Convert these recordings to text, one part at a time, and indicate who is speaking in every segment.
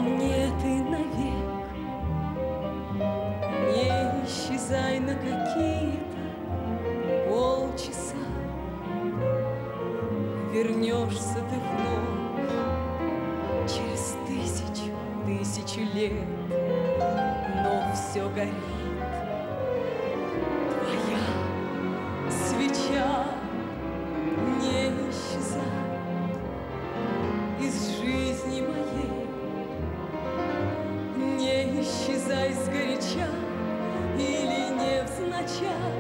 Speaker 1: мне ты навек не исчезай на какие-то полчаса. Вернешься ты вновь через тысячу лет, но все горит твоя свеча. Не исчезай из жизни моей, не исчезай сгоряча или невзначай.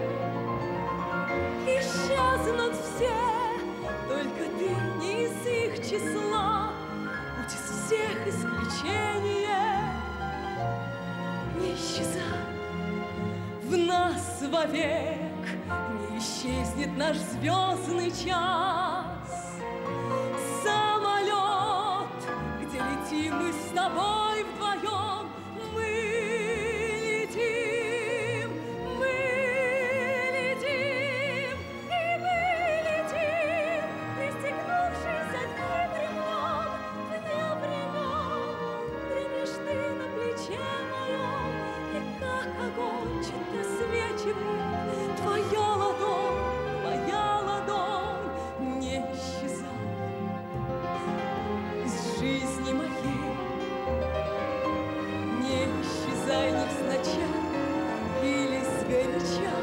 Speaker 1: Исчезнут все, только ты не из их числа, будь из всех исключение. Не исчезай в нас вовек, не исчезнет наш звездный час. Самолет, где летим мы с тобой вдвоем, мы летим, и мы летим, пристегнувшись одним ремнем, вне времен. Дремишь ты на плече моем, и как огонь чуть просвечивает твоя ладонь, не исчезай из жизни моей, не исчезай невзначай или сгоряча.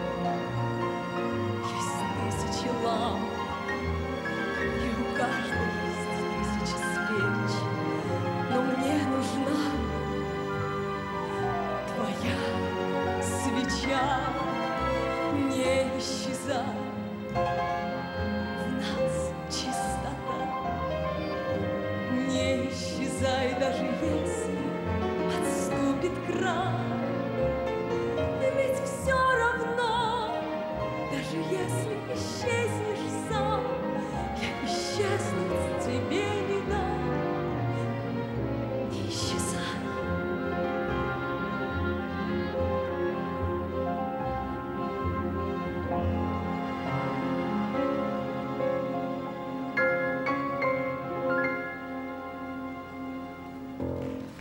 Speaker 1: Есть тысячи ламп, и у каждой есть тысячи свеч, но мне нужна твоя свеча. Не исчезай, в нас чистота. Не исчезай, даже если отступит край.